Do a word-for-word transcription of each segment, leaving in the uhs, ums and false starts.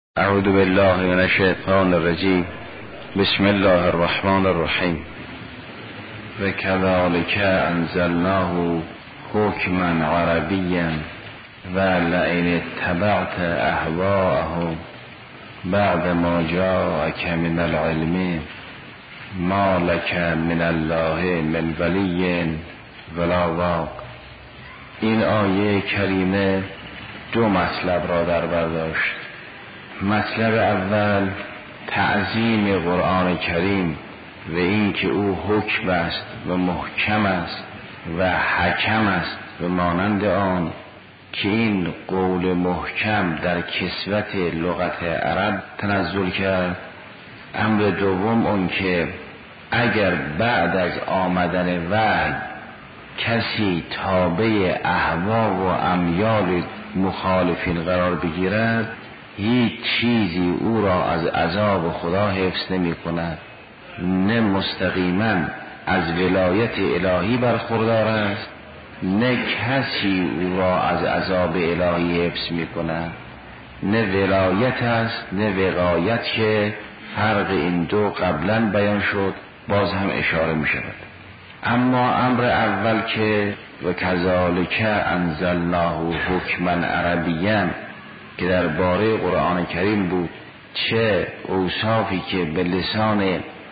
اعوذ بالله من الشیطان الرجیم. بسم الله الرحمن الرحیم. و کذالک انزلناه حکما عربیا و لئن اتبعت اهواءهم بعد ما جاءک من العلم ما لک من الله من ولی ولا واق. این آیه کریمه دو مطلب را در بر داشت. مطلب اول تعظیم قرآن کریم و این که او حکم است و محکم است و حکم است و مانند آن که این قول محکم در کسوت لغت عرب تنزل کرد. امر دوم اون که اگر بعد از آمدن وحی کسی تابع اهوا و امیال مخالفین قرار بگیرد، هیچ چیزی او را از عذاب خدا حفظ نمی کند، نه مستقیما از ولایت الهی برخوردار است، نه کسی او را از عذاب الهی حفظ می کند، نه ولایت است نه وقایت که فرق این دو قبلا بیان شد، باز هم اشاره می شود. اما امر اول که و کذالک انزلناه حکما عربیا که درباره قرآن کریم بود، چه اوصافی که به لسان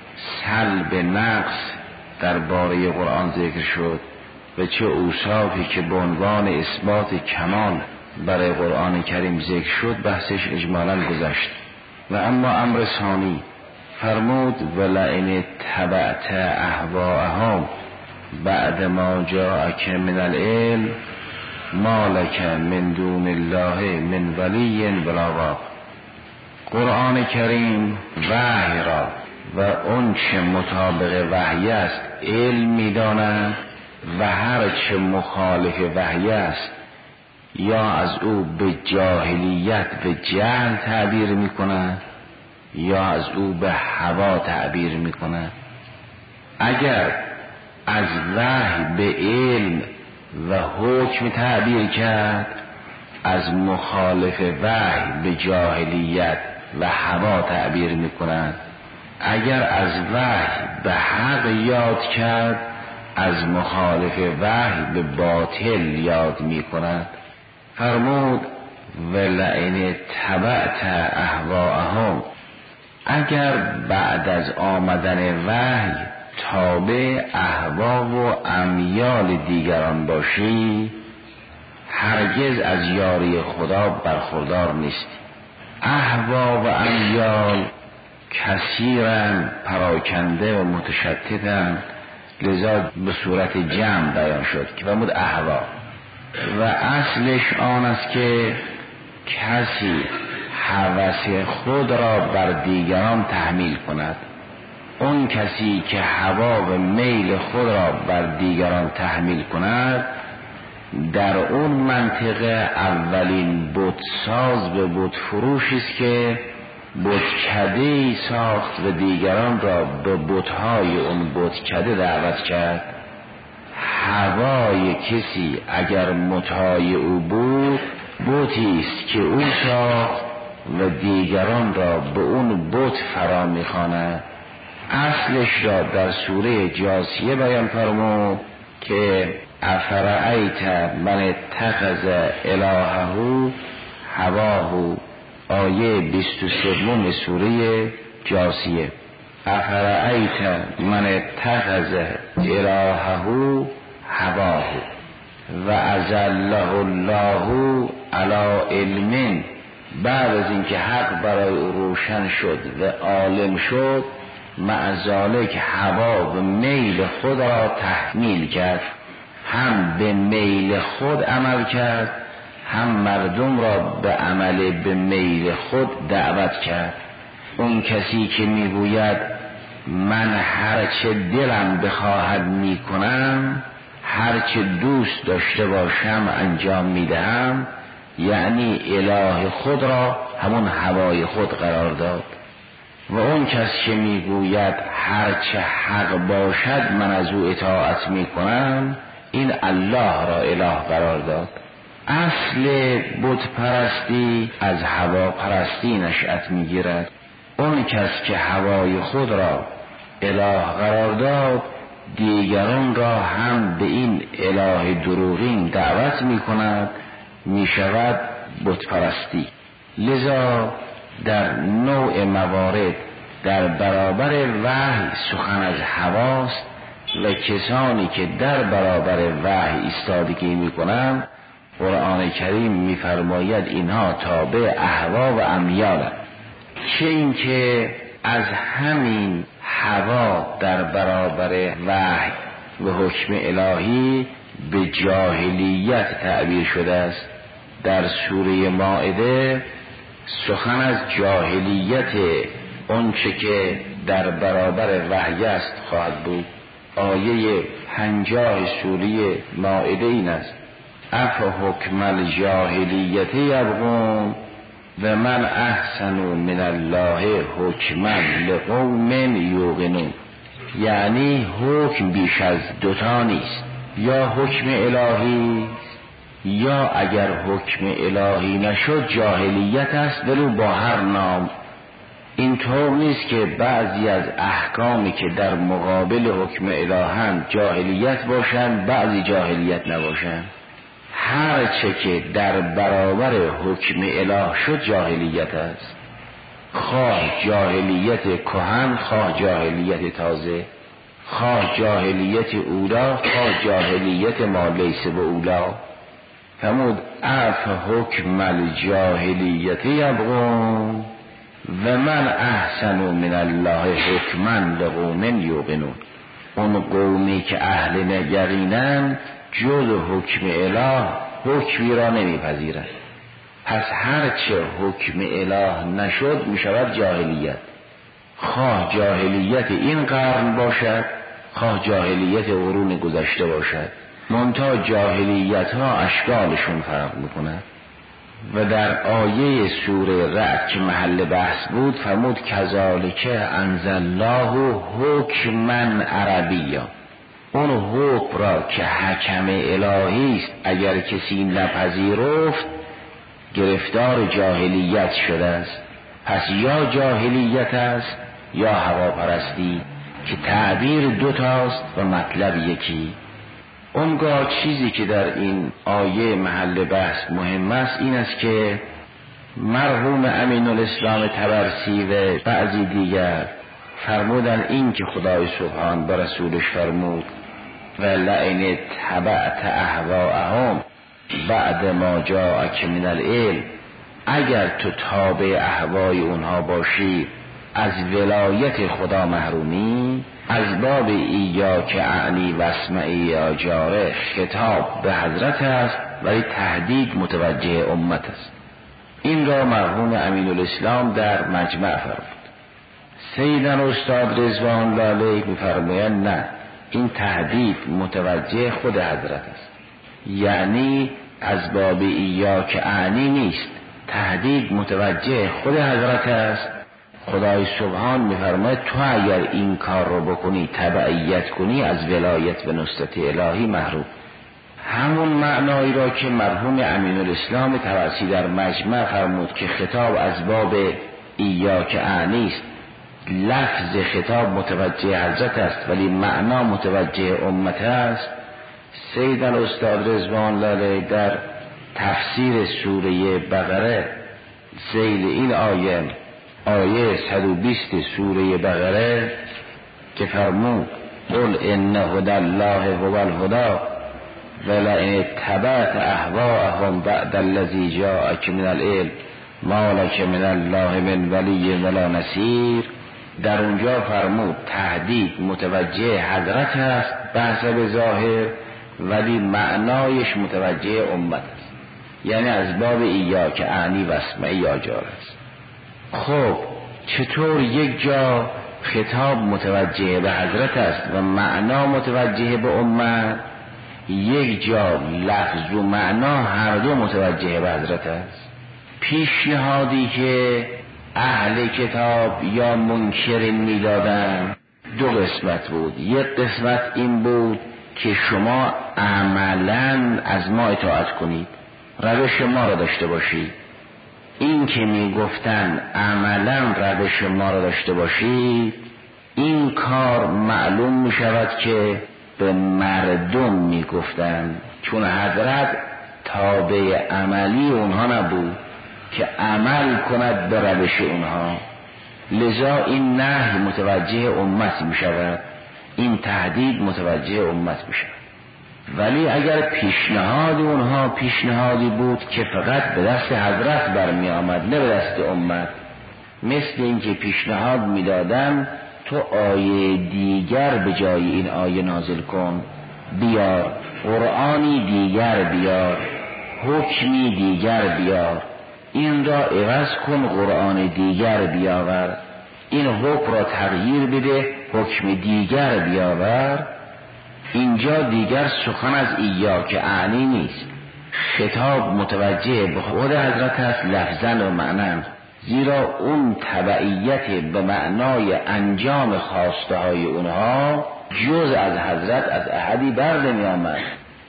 سلب نقص درباره قرآن ذکر شد و چه اوصافی که به عنوان اثبات کمال برای قرآن کریم ذکر شد، بحثش اجمالا گذشت. و اما امر ثانی فرمود ولئن اتبعت اهواءهم بعد ما جاءک من العلم ما لک من دون الله من ولی ولا واق. قرآن کریم وحی را و اون چه مطابق وحی است علم می‌داند و هر چه مخالف وحی است یا از او به جاهلیت به جهل تعبیر می‌کند یا از او به هوا تعبیر می‌کند. اگر از وحی به علم و حکم تعبیر کرد، از مخالف وحی به جاهلیت و هوا تعبیر می‌کند. اگر از وحی به حق یاد کرد، از مخالف وحی به باطل یاد می‌کند. فرمود ولئن اتبعت اهواءهم، اگر بعد از آمدن وحی تابع اهوا و امیال دیگران باشی، هرگز از یاری خدا برخوردار نیست. اهوا و امیال کثیرن، پراکنده و متشتتن، لذا به صورت جمع بیان شد که فرمود اهوا. و اصلش آن است که کسی هوس خود را بر دیگران تحمیل کند. اون کسی که هوا و میل خود را بر دیگران تحمیل کند، در اون منطقه اولین بتساز به بت فروشی است که بتکده‌ای ساخت و دیگران را به بت‌های اون بتکده دعوت کرد. هوای کسی اگر مطاع او بود، بتی است که او ساخت و دیگران را به اون بت فرا می‌خواند. اصلش را در سوره جاثیه بیان فرمود که افرأیت من اتخذ الهه هواه، آیه بیست و سه سوره جاثیه. افرأیت من اتخذ الهه هواه و اضله الله علی علم، بعد از اینکه حق برای او روشن شد و عالم شد، مع ذالک هوا و میل خود را تحمیل کرد، هم به میل خود عمل کرد، هم مردم را به عمل به میل خود دعوت کرد. اون کسی که میگوید من هرچه دلم بخواهد میکنم، هرچه دوست داشته باشم انجام میدهم، یعنی اله خود را همون هوای خود قرار داد. و اون کس که میگوید هرچه حق باشد من از او اطاعت میکنم، این الله را اله قرار داد. اصل بت پرستی از هوا پرستی نشأت میگیرد. اون کس که هوای خود را اله قرار داد، دیگران را هم به این اله دروغین دعوت میکند، میشود بت پرستی. لذا در نوع موارد در برابر وحی سخن از هواست و کسانی که در برابر وحی ایستادگی میکنند، قرآن کریم میفرماید اینها تابع اهوا و امیالند. چه این که از همین هوا در برابر وحی و حکم الهی به جاهلیت تعبیر شده است. در سوره مائده سخن از جاهلیت اونچه که در برابر وحی است خواهد بود. آیه پنجاه سوره مائده این است: اف حکم الجاهلیت یبغون و من احسن من الله حکما لقوم یوقنون. یعنی حکم بیش از دوتا نیست، یا حکم الهی یا اگر حکم الهی نشد جاهلیت است، ولو با هر نام. این طور نیست که بعضی از احکامی که در مقابل حکم الهند جاهلیت باشند، بعضی جاهلیت نباشند. هر چه که در برابر حکم اله شد جاهلیت است، خواه جاهلیت کهن، خواه جاهلیت تازه، خواه جاهلیت اولا، خواه جاهلیت ما لیس به اولا. فرمود اف حکم الجاهلیت یبغون و من احسن من الله حکما لقوم یوقنون. اون قومی که اهل یقینن جز حکم اله حکمی را نمیپذیرند. پس هرچه حکم اله نشد میشود جاهلیت، خواه جاهلیت این قرن باشد، خواه جاهلیت قرون گذشته باشد. منتها جاهلیت ها اشکالشون فرق میکنند. و در آیه سوره رعد که محل بحث بود فرمود کذالک انزل الله حکما عربیا. اون حکم را که حکم الهی است اگر کسی نپذیرفت گرفتار جاهلیت شده است. پس یا جاهلیت است یا هواپرستی که تعبیر دوتاست و مطلب یکی. اونگاه چیزی که در این آیه محل بحث مهم است این است که مرحوم امین الاسلام طبرسی و بعضی دیگر فرمودن این که خدای سبحان به رسولش فرمود و لئن اتبعت اهواءهم بعد ما جاءک من العلم، اگر تو تابع اهوای اونها باشی از ولایت خدا محرومی. از باب ایاک اعنی و اسمعی یا جاره خطاب به حضرت است ولی تهدید متوجه امت است. این را مرحوم امین الاسلام در مجمع فرمود. سیدن استاد رضوان لاله می‌فرمایند نه، این تهدید متوجه خود حضرت است. یعنی از باب ایاک اعنی نیست، تهدید متوجه خود حضرت است. خدای سبحان می‌فرماید تو اگر این کار رو بکنی تبعیت کنی از ولایت و نصرت الهی محروم. همون معنایی را که مرحوم امین الاسلام طبرسی در مجمع فرمود که خطاب از باب ایاک اعنی است، لفظ خطاب متوجه حضرت است ولی معنا متوجه امت است. سید الاستاد رضوان لاله در تفسیر سوره بقره ذیل این آیه آیه صد و بیست سوره بقره که فرمود قل ان هدی الله هو الهدی ولئن اتبعت اهواءهم بعد الذی جاءک من العلم ما لک من الله من ولی ولا نصیر. در اونجا فرمود تهدید متوجه حضرت است بحث به ظاهر ولی معنایش متوجه امت است، یعنی از باب ایاک اعنی و اسمعی یا جار است. خب چطور یک جا خطاب متوجه به حضرت است و معنا متوجه به امت، یک جا لفظ و معنا هر دو متوجه به حضرت است؟ پیشنهادی که اهل کتاب یا منکرین میدادن دو قسمت بود. یک قسمت این بود که شما عملاً از ما اطاعت کنید، روش ما را داشته باشید. این که می گفتن عملا روش ما را داشته باشید، این کار معلوم می شود که به مردم می گفتن، چون حضرت تابع عملی اونها نبود که عمل کند به روش اونها. لذا این نهی متوجه امت می شود، این تهدید متوجه امت می شود. ولی اگر پیشنهاد اونها پیشنهادی بود که فقط به دست حضرت برمی آمد نه به دست امت، مثل اینکه پیشنهاد می دادن تو آیه دیگر به جای این آیه نازل کن، بیار قرآنی دیگر بیار، حکمی دیگر بیار، این را عوض کن قرآن دیگر بیاور، این حکم را تغییر بده حکم دیگر بیاور. اینجا دیگر سخن از ایاک اعنی نیست، خطاب متوجه به خود حضرت است لفظاً و معناً، زیرا اون تبعیت به معنای انجام خواسته های اونها جز از حضرت از احدی بر نمی آمد.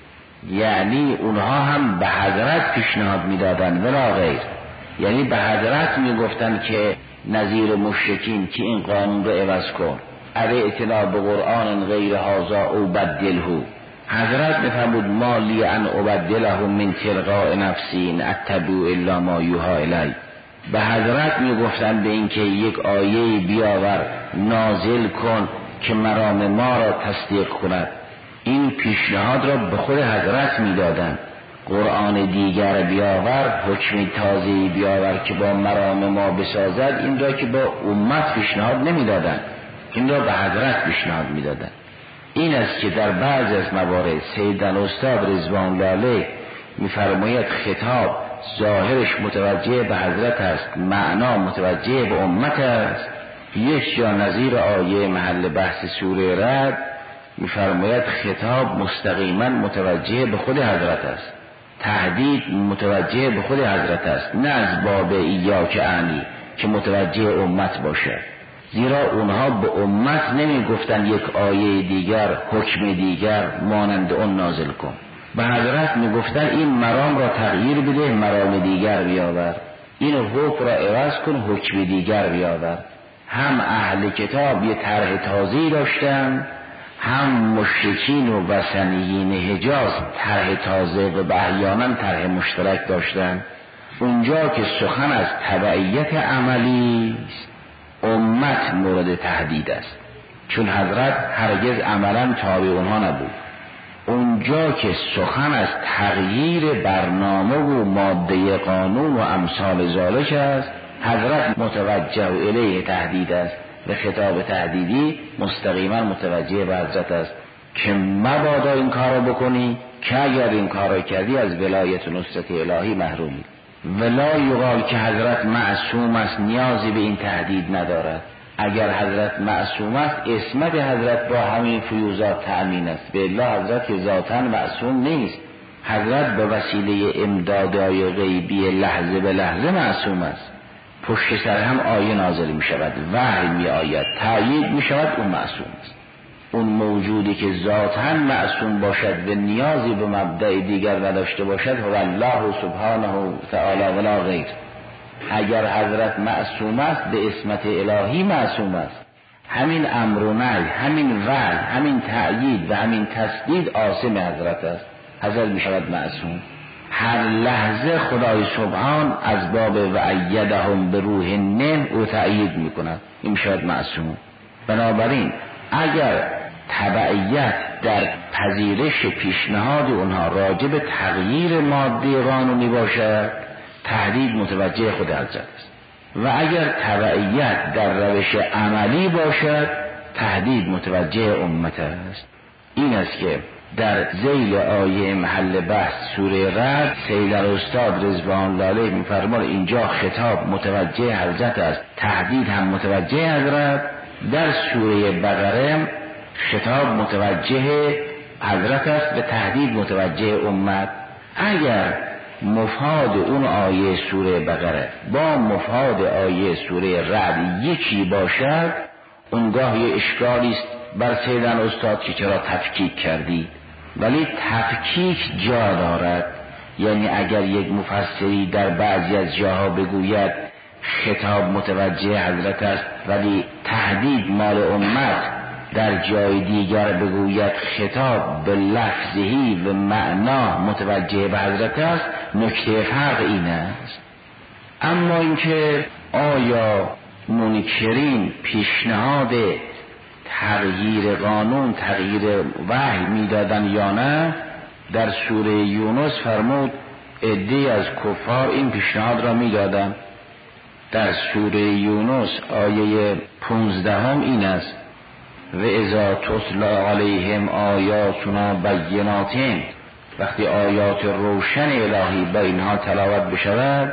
یعنی اونها هم به حضرت پیشنهاد می دادن ولا غیر، یعنی به حضرت می گفتن که نظیر مشرکین که این قانون رو عوض کن، علی اطلاع به قرآن غیر هذا او بدله. حضرت بفرمود ما لی ان ابدله من تلقاء نفسی اتبع الا ما یوحی الی. به حضرت می گفتن به این که یک آیه بیاور نازل کن که مرام ما را تصدیق کند. این پیشنهاد را به خود حضرت می دادن، قرآن دیگر بیاور، حکم تازه‌ای بیاور که با مرام ما بسازد. این را که با امت پیشنهاد نمی دادن، این را به حضرت پیشنهاد می دادن. این است که در بعض از موارد سیدن استاد رضوان الله علیه می فرماید خطاب ظاهرش متوجه به حضرت است، معنا متوجه به امت است. یک جا نظیر آیه محل بحث سوره رعد می فرماید خطاب مستقیما متوجه به خود حضرت است، تهدید متوجه به خود حضرت است، نه از باب ایاک اعنی که متوجه امت باشد. زیرا اونها به امت نمی گفتن یک آیه دیگر حکم دیگر مانند اون نازل کن، به حضرت می گفتن این مرام را تغییر بده مرام دیگر بیاور، این حکم را عوض کن حکم دیگر بیاور. هم اهل کتاب یه طرح تازه‌ای داشتن، هم مشرکین و وثنیین حجاز طرح تازه و احیانا طرح مشترک داشتن. اونجا که سخن از تبعیت عملی است، امت مورد تهدید است، چون حضرت هرگز عملا تابع اونها نبود. اونجا که سخن از تغییر برنامه و ماده قانون و امثال ذالک است، حضرت متوجه الیه تهدید است و خطاب تهدیدی مستقیما متوجه به حضرت است که مبادا این کار را بکنی، که اگر این کار را کردی از ولایت و نصرت الهی محرومی. ولا یقال که حضرت معصوم است، نیازی به این تهدید ندارد. اگر حضرت معصوم است، عصمت حضرت با همین فیوزات تأمین است، به الله حضرت که ذاتاً معصوم نیست. حضرت به وسیله امدادهای غیبی لحظه به لحظه معصوم است. پشت سر هم آیه نازل می شود، وحی می آید، تأیید می شود، اون معصوم است. اون موجودی که ذاتاً معصوم باشد و نیازی به مبدأ دیگر نداشته باشد هو الله سبحانه و تعالی ولا غیر. اگر حضرت معصوم است، به عصمت الهی معصوم است. همین امر و نهی، همین وحی، همین تأیید و همین تصدیق عاصم حضرت است، حضرت می شود معصوم. هر لحظه خدای سبحان از باب و ایدهم به روح منه او تأیید می کند، این می شود معصوم. بنابراین اگر تبعیت در پذیرش پیشنهاد اونها راجع به تغییر ماده قانونی باشد، تهدید متوجه خود حضرت است، و اگر تبعیت در روش عملی باشد، تهدید متوجه امت است. این است که در ذیل آیه محل بحث سوره رعد سید الاستاد رضوان الله علیه می‌فرماد اینجا خطاب متوجه حضرت است، تهدید هم متوجه حضرت. در سوره بقره خطاب متوجه حضرت است و تهدید متوجه امت. اگر مفاد اون آیه سوره بقره با مفاد آیه سوره رعد یکی باشد، اونگاه یه اشکالی است بر سیدن استاد که چرا تفکیک کردی. ولی تفکیک جا دارد، یعنی اگر یک مفسری در بعضی از جاها بگوید خطاب متوجه حضرت است ولی تهدید مال امت، در جای دیگر بگوید خطاب به لفظهی و معنا متوجه به حضرت است، نکته فرق این است. اما اینکه آیا منکرین پیشنهاد تغییر قانون، تغییر وحی میدادن یا نه، در سوره یونس فرمود عده‌ای از کفار این پیشنهاد را میدادند. در سوره یونس آیه پونزدهم این است: و اذا تتلی علیهم آیاتنا بینات، وقتی آیات روشن الهی به اینها تلاوت بشود،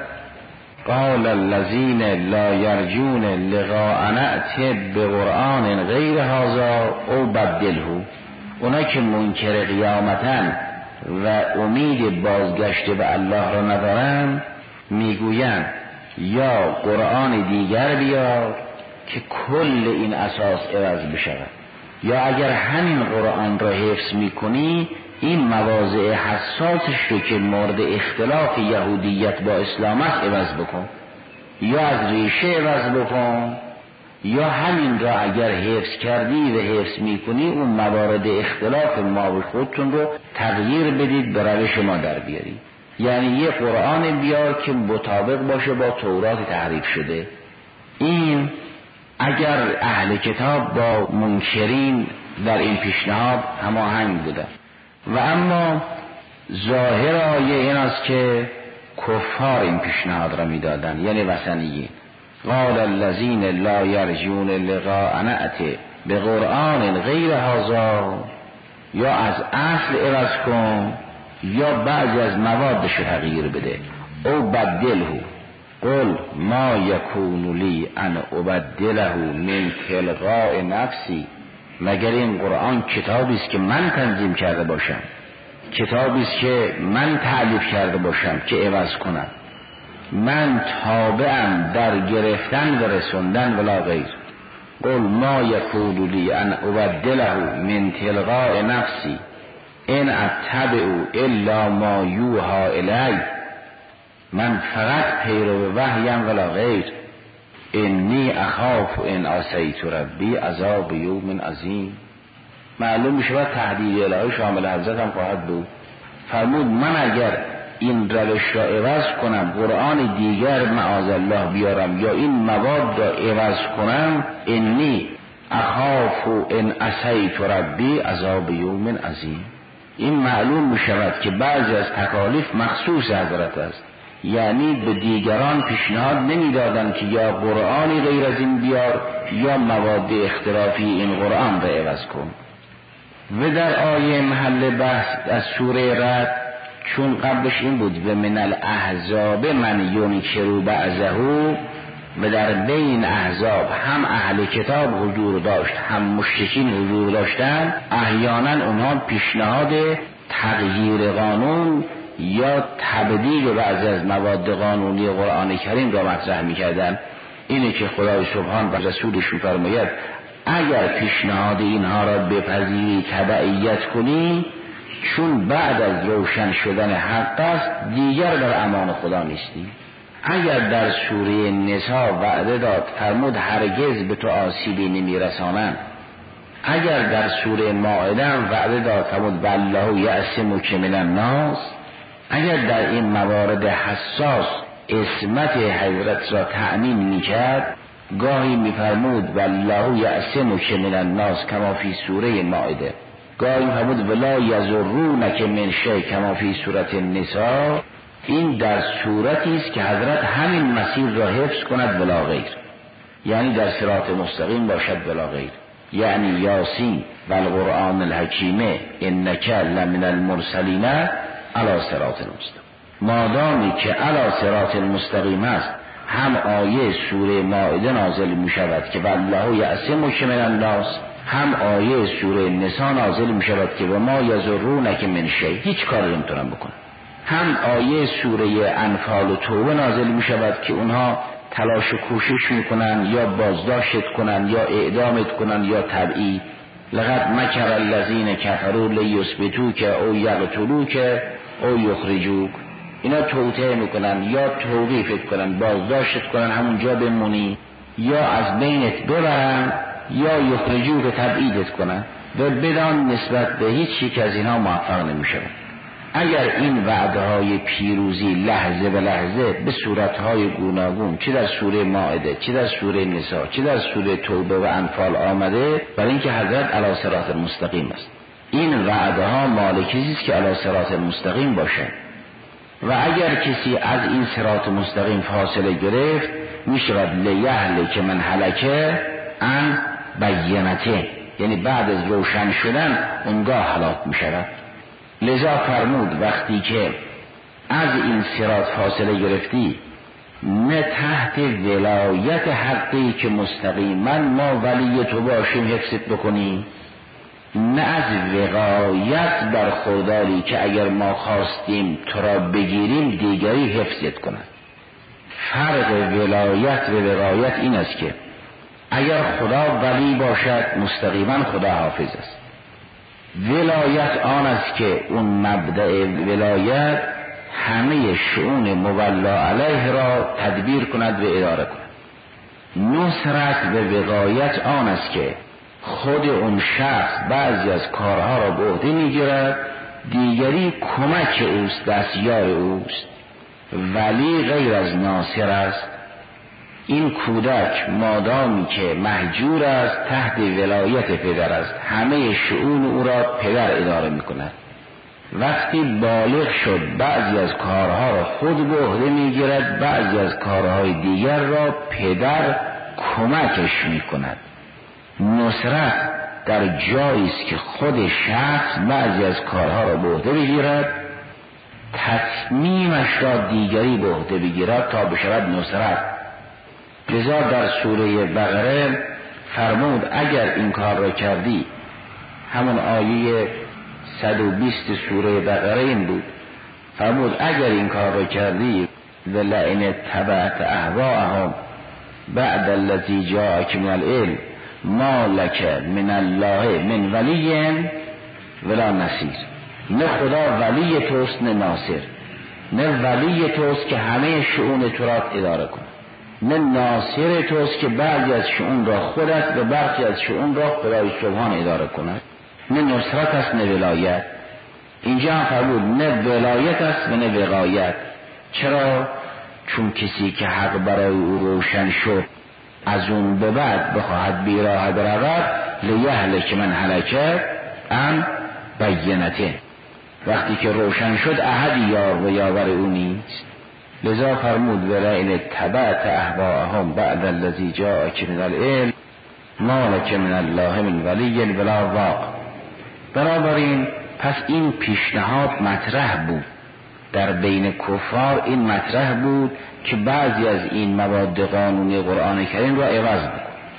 قال الذین لا یرجون لقاءنا ائت بقرآن غیر هذا او بدله، اونا که منکر قیامتن و امید بازگشت به الله را ندارن میگویند یا قرآن دیگر بیار که کل این اساس عوض بشود، یا اگر همین قرآن را حفظ میکنی این مواضع حساسش رو که مورد اختلاف یهودیت با اسلام است عوض بکن، یا از ریشه عوض بکن، یا همین را اگر حفظ کردی و حفظ میکنی اون موارد اختلاف ما و خودتون رو تغییر بدید به روش ما در بیارید. یعنی یه قرآن بیار که مطابق باشه با تورات تحریف شده. این اگر اهل کتاب با منکرین در این پیشنهاد هماهنگ بودن، و اما ظاهر آیه این است که کفار این پیشنهاد را میدادن، یعنی وثنیین. قال الذین لا یرجون لقاءنا ائت بقرآن غیر هذا، یا از اصل عوض کن یا بعضی از موادش تغییر بده. او بدله قل ما یکون لی ان ابدله من تلقاء نفسی، مگر این قرآن کتابی است که من تنظیم کرده باشم، کتابی است که من تألیف کرده باشم که عوض کنم؟ من تابعم در گرفتن و رسوندن ولا غیر. قل ما یکون لی ان ابدله من تلقاء نفسی ان اتبع الا ما یوحى الی، من فقط پیرو وحیم ولا غیر. انی اخاف ان عصیت ربی عذاب یوم عظیم. معلوم میشود تهدید الهی شامل حضرت هم خواهد بود. فرمود من اگر این روش را عوض کنم، قرآن دیگر معاذ الله بیارم یا این مواد را عوض کنم، انی اخاف ان عصیت ربی عذاب یوم عظیم. این معلوم میشود که بعضی از تکالیف مخصوص حضرت است، یعنی به دیگران پیشنهاد نمیدادند که یا قرآنی غیر از این بیار یا مواد اختلافی این قرآن را عوض کن. و در آیه محل بحث از سوره رعد، چون قبلش این بود و من الاحزاب من ینکر بعضه، و در بین احزاب هم اهل کتاب حضور داشت هم مشرکین حضور داشتن، احیانا اونها پیشنهاد تغییر قانون یا تبدیل بعضی از مواد قانونی قرآن کریم را مطرح می‌کردند. اینه که خدای سبحان و رسولش می‌فرماید اگر پیشنهاد اینها را بپذیری تبعیت کنی، چون بعد از روشن شدن حق است دیگر در امان خدا نیستی. اگر در سوره نساء وعده داد فرمود هرگز به تو آسیبی نمیرسانند، اگر در سوره مائده وعده داد فرمود والله یعصمک من الناس، اگر در این موارد حساس عصمت حضرت را تأمین میکرد، گاهی میفرمود والله یعصمک من الناس کما فی سوره مائده، گاهی فرمود ولا یضرونک من شیء کما فی سوره النساء. این در صورتی است که حضرت همین مسیر را حفظ کند ولا غیر، یعنی در صراط مستقیم باشد ولا غیر، یعنی یاسین و القرآن الحکیم انک لمن المرسلین علی صراط المستقیم. مادامی که علی صراط المستقیم است، هم آیه سوره مائده نازل می شود که والله یعصمک من الناس، هم آیه سوره نساء نازل می شود که و ما یضرونک من شیء، هیچ کاری نمیتونن بکنن. هم آیه سوره انفال و توبه نازل می شود که اونها تلاش و کوشش می کنن یا بازداشت کنن یا اعدامت کنن یا تبعید. لقد مکر الذین کفروا لیثبتوک او یقتلوک او یخرجوک. اینا توطئه میکنن یا توقیفت کنن، بازداشت کنن همونجا بمونی، یا از بینت ببرن، یا یخرجو به تبعیدت کنن و بدان نسبت به هیچ یک از اینها موفق نمیشه. اگر این وعده های پیروزی لحظه به لحظه به صورت های گوناگون، چه در سوره مائده، چه در سوره نساء، چه در سوره توبه و انفال آمده، برای اینکه حضرت علی صراط مستقیم است. این وعده ها مال کسی است که علی صراط مستقیم باشه و اگر کسی از این صراط مستقیم فاصله گرفت میشود لیهلک من هلکه عن بینته، یعنی بعد از روشن شدن اونگاه هلاک میشود. لذا فرمود وقتی که از این صراط فاصله گرفتی، نه تحت ولایت حقی که مستقیما ما ولی تو باشیم حفظت بکنیم، نه از وقایت برخورداری که اگر ما خواستیم تو را بگیریم دیگری حفظت کند. فرق ولایت و وقایت این است که اگر خدا ولی باشد مستقیما خدا حافظ است. ولایت آن است که اون مبدأ ولایت همه شؤون مولا علیه را تدبیر کند و اداره کند. نصرت و وقایت آن است که خود اون شخص بعضی از کارها را به عهده میگیرد، دیگری کمک اوست، دستیار اوست. ولی غیر از ناصر است. این کودک مادامی که مهجور است تحت ولایت پدر است، همه شؤون او را پدر اداره می کند. وقتی بالغ شد بعضی از کارها را خود به عهده می گیرد، بعضی از کارهای دیگر را پدر کمکش می کند. نصرت در جایی است که خود شخص بعضی از کارها را به عهده بگیرد، تصمیمش را دیگری به عهده بگیرد تا بشود نصرت. لذا در سوره بقره فرمود اگر این کار را کردی، همون آیه صد و بیست سوره بقره این بود، فرمود اگر این کار را کردی ولئن اتبعت اهواءهم بعد الذی جاءک من العلم ما لک من الله من ولی ولا نصیر. نه خدا ولی توست نه ناصر، نه ولی توست که همه شؤون تو را اداره کن، نه ناصر توست که بعضی از شؤون را خودت و برخی از شؤون را خدای سبحان اداره کند. نه نصرت است نه ولایت. اینجا هم فرمود نه ولایت است و نه وقایت. چرا؟ چون کسی که حق برای او روشن شد از اون به بعد بخواهد بیراه برود، لیهلک من هلکه عن بینته. وقتی که روشن شد احدی یار و یاور او نیست. لذا فرمود ولئن اتبعت اهواءهم بعد الذی جاءک من العلم ما لک من الله من ولی ولا واق. بنابراین پس این پیشنهاد مطرح بود در بین کفار، این مطرح بود که بعضی از این مواد قانونی قرآن کریم را عوض بکن.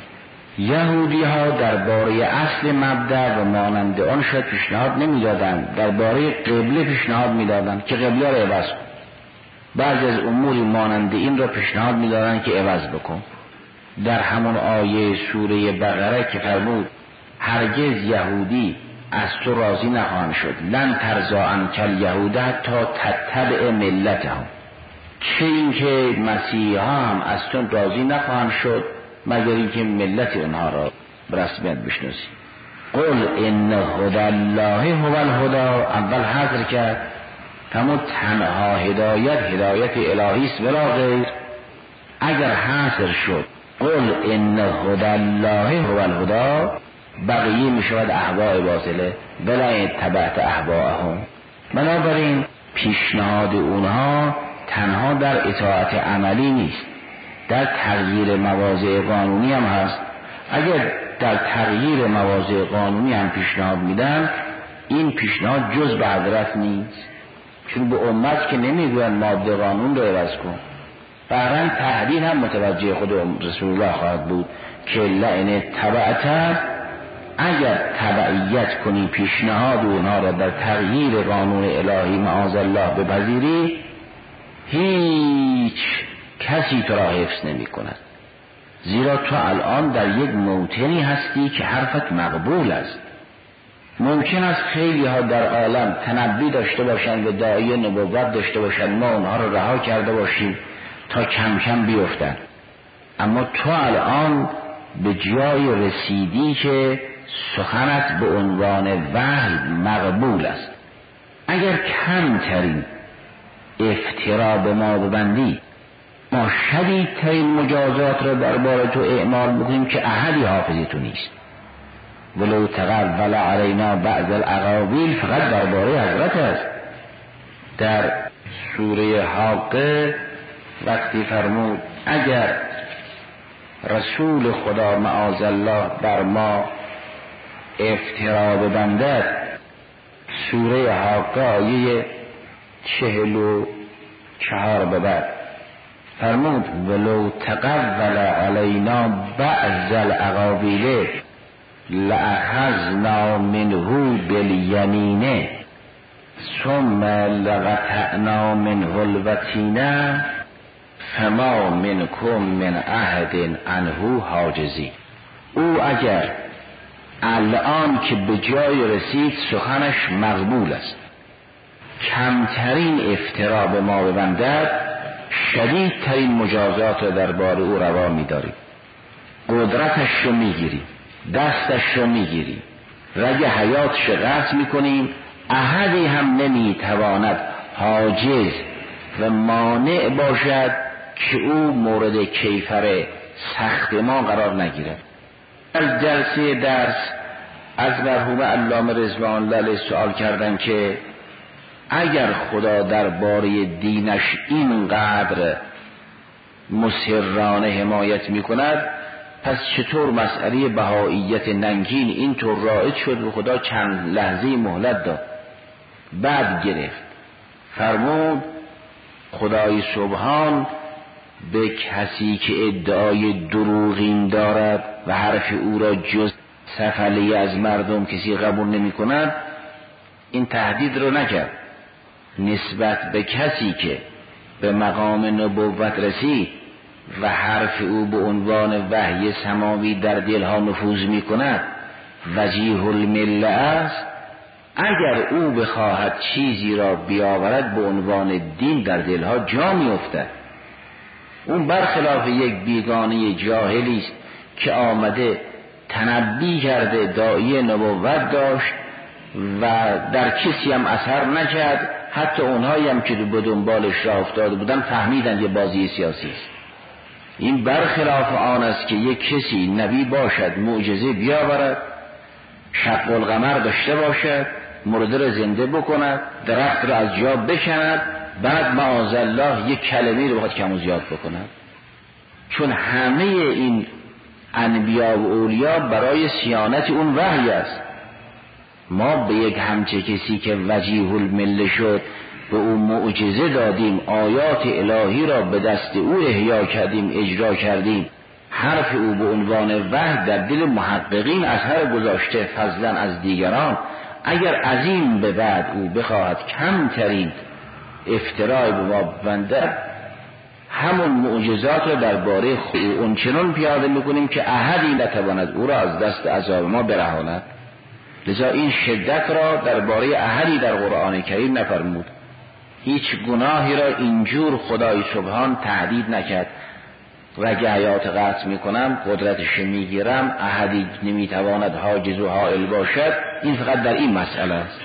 یهودی ها درباره اصل مبدأ و مانند آن شاید پیشنهاد نمیدادند، درباره قبله پیشنهاد میدادند که قبله را عوض کن. بعضی از اموری مانند این را پیشنهاد میدادند که عوض بکن. در همون آیه سوره بقره که فرمود هرگز یهودی از تو راضی نخواهند شد، لن ترضی عنک الیهود حتی تتبع ملتهم، چه اینکه مسیحا هم از تو راضی نخواهند شد مگر اینکه ملت اونها را برسمیت بشناسی. قل ان هدی الله هو الهدی، اول حذر کرد فرمود تنها هدایت هدایت الهی است ولا غیر. اگر حذر شد قل ان هدی الله هو الهدی، بقیه می شود اهواء باطله ولا اتبعت اهواءهم. بنابراین پیشنهاد اونها تنها در اطاعت عملی نیست، در تغییر مواضع قانونی هم هست. اگر در تغییر مواضع قانونی هم پیشنهاد میدن، این پیشنهاد جز به حضرت نیست، چون به امت که نمیگوین ماده قانون رو عوض کن. بهرن تهدید هم متوجه خود رسول الله خواهد بود که لئن تبعت، اگر تبعیت کنی پیشنهاد اونها را در تغییر قانون الهی معاذ الله بپذیری، هیچ کسی تو را حفظ نمی کند. زیرا تو الان در یک موطنی هستی که حرفت مقبول است. ممکن است خیلی ها در عالم تنبی داشته باشند و داعی نبوت داشته باشند، ما اونها رو رها کرده باشیم تا کم کم بیفتن، اما تو الان به جای رسیدی که سخنت به عنوان وحی مقبول است. اگر کمترین افترا به ما ببندی، ما شدیدترین مجازات را درباره تو اعمال بکنیم که احدی حافظ تو نیست. ولو تقول علینا بعض الاقاویل فقط درباره حضرت است. در سوره حاقه وقتی فرمود اگر رسول خدا معاذ الله بر ما افترا ببندد، سوره حاقه آیه چهل و چهار به بعد فرمود ولو تقول علینا بعض الاقاویل لأخذنا منه بالیمین ثم لقطعنا منه الوتین فما منکم من احد عنه حاجزین. او اگر الان که به جای رسید سخنش مقبول است، کمترین افترا به ما ببندد، شدیدترین مجازات را درباره او روا می‌داریم، قدرتش رو میگیریم، دستش رو میگیریم، رگ حیاتش قطع میکنیم، احدی هم نمیتواند حاجز و مانع باشد که او مورد کیفر سخت ما قرار نگیرد. از جلسه درس از مرحوم علامه رضوان الله علیه سوال کردن که اگر خدا درباره دینش اینقدر مصرانه حمایت میکند، پس چطور مسئله بهائیت ننگین اینطور رایج شد و خدا چند لحظه مهلت داد بعد گرفت؟ فرمود خدای سبحان به کسی که ادعای دروغین دارد و حرف او را جز سفله از مردم کسی قبول نمی کند این تهدید رو نکرد. نسبت به کسی که به مقام نبوت رسید و حرف او به عنوان وحی سماوی در دلها نفوذ می کند وجیه المله است، اگر او بخواهد چیزی را بیاورد به عنوان دین در دلها جا می افتد. اون برخلاف یک بیگانه جاهلی است که آمده تنبی کرده داعی نبوت داشت و در کسی هم اثر نکرد، حتی اونهایی هم که به دنبالش راه افتاده بودن فهمیدن یه بازی سیاسی است. این برخلاف آن است که یک کسی نبی باشد، معجزه بیاورد، شق القمر داشته باشد، مرده را زنده بکند، درخت را از جا بکند، بعد معاذالله یک کلمه رو بخواد کم و زیاد بکند. چون همه این انبیا و اولیا برای صیانت اون وحی است. ما به یک همچه کسی که وجیه المله شد به او معجزه دادیم، آیات الهی را به دست او احیا کردیم، اجرا کردیم، حرف او به عنوان وحی در دل محققین اثر گذاشته فضلا از دیگران. اگر از این به بعد او بخواهد کمترین افترای به ما ببندد، همون معجزات را درباره خود اونچنان پیاده میکنیم که احدی نتواند او را از دست عذاب ما برهاند. لذا این شدت را درباره احدی در قرآن کریم نفرمود. هیچ گناهی را اینجور خدای سبحان تهدید نکرد. رگ حیات قطع میکنم، قدرتش میگیرم، احدی نمیتواند حاجز و حائل باشد. این فقط در این مسئله است.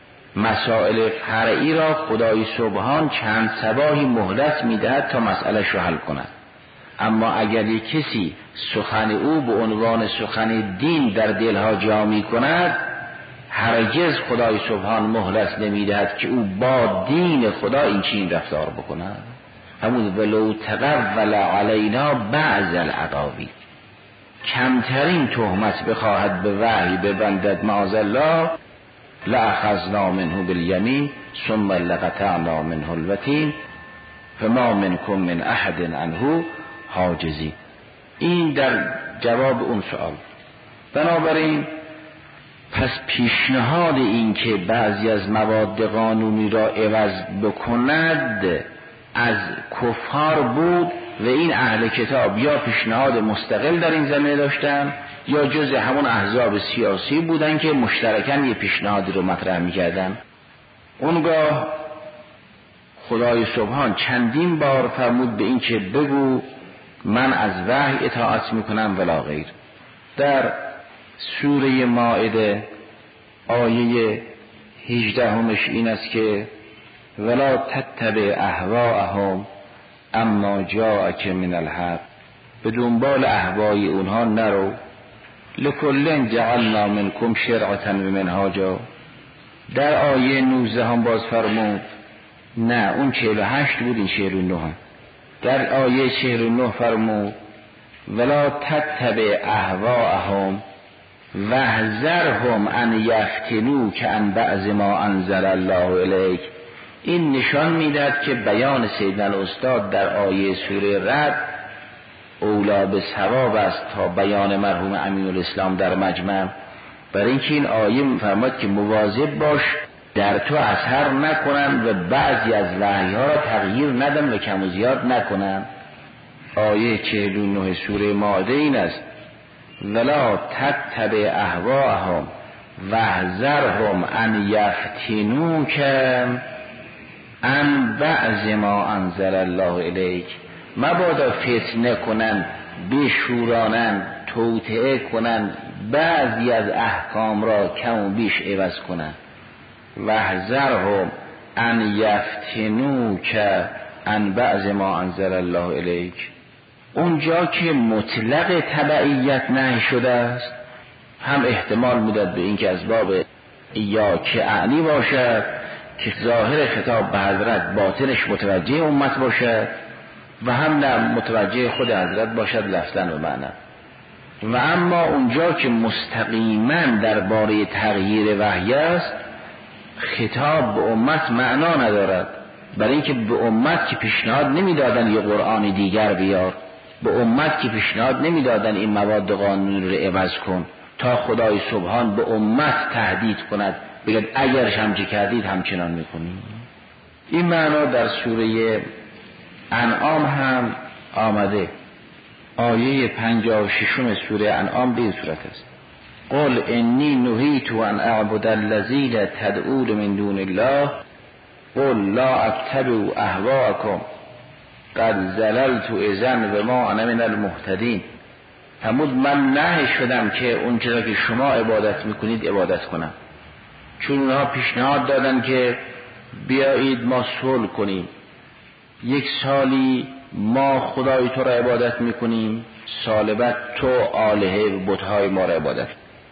مسائل فرعی را خدای سبحان چند صباحی مهلت میدهد تا مسئلهش رو حل کند. اما اگر یک کسی سخن او به عنوان سخن دین در دلها جا می کند، هرگز خدای سبحان مهلت نمیدهد که او با دین خدا این چین رفتار بکند. همون ولو تقول علینا بعض الاقاویل، کمترین تهمت بخواهد به وحی ببندد معاذالله، لأخذنا منه بالیمین ثم لقطعنا منه الوتین فما منکم من احد عنه حاجزین. این در جواب اون سوال. بنابراین پس پیشنهاد این که بعضی از مواد قانونی را عوض بکند از کفار بود و این اهل کتاب یا پیشنهاد مستقل در این زمینه داشتن یا جز همون احزاب سیاسی بودن که مشترکاً یه پیشنهادی رو مطرح می‌کردن. اونگاه خدای سبحان چندین بار فرمود به این که بگو من از وحی اطاعت میکنم ولا غیر. در سوره مائده آیه هجدهمش این است که ولا تتبع اهواءهم اما جاءک من الحق، به دنبال اهوای اونها نرو، لکل جعلنا منکم شرعة و منهاجا. در آیه نوزده هم باز فرمود، نه اون چهل و هشت بود این چهل و نه هم. در آیه چهل و نه فرمود ولا تتبع اهواءهم واحذرهم ان یفتنوک عن بعض ما انزل الله الیک. این نشان میداد که بیان سیدنا الاستاد در آیه سوره رعد اولا به ثواب است تا بیان مرحوم امین الاسلام در مجمع. برای اینکه این آیه میفرماد که مواظب باش در تو اثر نکنن و بعضی از وحی‌ها را تغییر ندن و کم و زیاد نکنن. آیه چهل و نه سوره مائده این است ولا تتبع اهواءهم واحذرهم ان یفتنوک عن بعض ما انزل الله الیک. مبادا فتنه کنن، بشورانن، توطئه کنن، بعضی از احکام را کم و بیش عوض کنن. واحذرهم ان یفتنوک عن بعض ما انزل الله الیک. اونجا که مطلق تبعیت نهی شده است هم احتمال میداد به این که از باب یا که اعنی باشد که ظاهر خطاب به حضرت باطنش متوجه امت باشد و هم نه متوجه خود حضرت باشد لفظاً و معنی. و اما اونجا که مستقیما درباره تغییر وحی است خطاب به امت معنا ندارد، برای اینکه به امت که پیشنهاد نمیدادن یه قرآن دیگر بیار، به امت که پیشنهاد نمیدادن این مواد قانونی رو عوض کن، تا خدای سبحان به امت تهدید کند بگید اگرش همچه کردید همچنان میکنیم. این معنا در سوره انعام هم آمده. آیه پنجاه و ششم سوره انعام به این صورت است قل انی نهیت ان اعبد الذین تدعون من دون الله قل لا اتبع اهواءکم قد زللت اذا وما انا من المهتدین. فرمود من نهی شدم که اون چیزا که شما عبادت میکنید عبادت کنم، چون اونها پیشنهاد دادن که بیایید ما صلح کنیم، یک سالی ما خدای تو را عبادت میکنیم، سال بعد تو آلهه و بتهای ما را عبادت،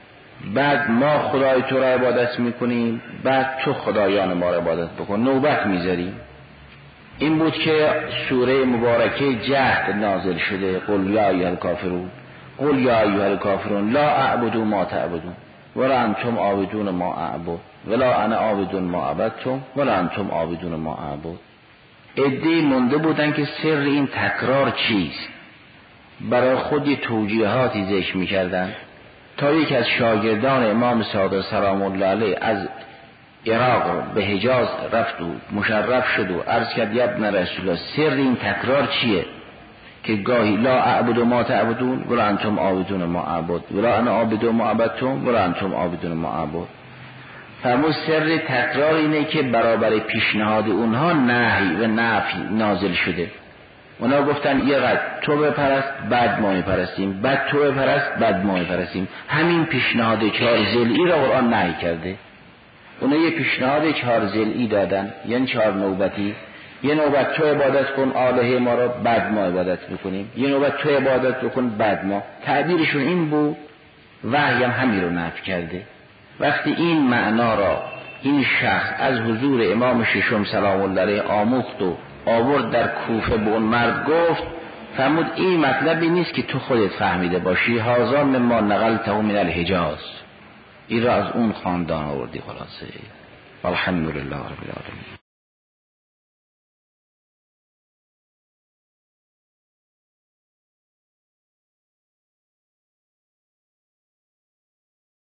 بعد ما خدای تو را عبادت میکنیم، بعد تو خدایان ما را عبادت بکن، نوبت میذاریم. این بود که سوره مبارکه جهد نازل شده قل یا ایها الکافرون قل یا ایها الکافرون لا اعبد ما تعبدون ولا انتم عابدون ما اعبد ولا انا عابد ما عبدتم ولا انتم عابدون ما اعبد. عده‌ای مونده بودن که سر این تکرار چیست، برای خودی توجیهاتی ذکر می‌کردند تا یک از شاگردان امام صادق سلام الله علیه از عراق به حجاز رفت و مشرف شد و عرض کرد یا ابن رسول الله سر این تکرار چیه که گاهی لا اعبد ما تعبدون ولا انتم عابدون ما اعبد ولا انا عابد ما عبدتم ولا انتم عابدون ما اعبد. فرمود سر تکرار اینه که برابر پیشنهاد اونها نهی و نفی نازل شده. اونا گفتن یه قد تو بپرست بعد ما میپرستیم، بعد تو بپرست بعد ما میپرستیم. همین پیشنهاد چهار ضلعی را قرآن نهی کرده. اونا یه پیشنهاد چهار ضلعی دادن، یعنی چهار نوبتی. یه نوبت تو عبادت کن آلهه ما را، بعد ما عبادت بکنیم. یه نوبت تو عبادت بکن بعد ما. تعبیرشون این بود، وحی هم همین رو نفی کرده. وقتی این معنا را این شخص از حضور امام ششم سلام الله علیه آموخت و آورد در کوفه به اون مرد گفت، فرمود این مطلبی نیست که تو خودت فهمیده باشی، هذا مما نقلته من الحجاز، این را از اون خاندان آوردی خلاصه. الحمدلله رب العالمین.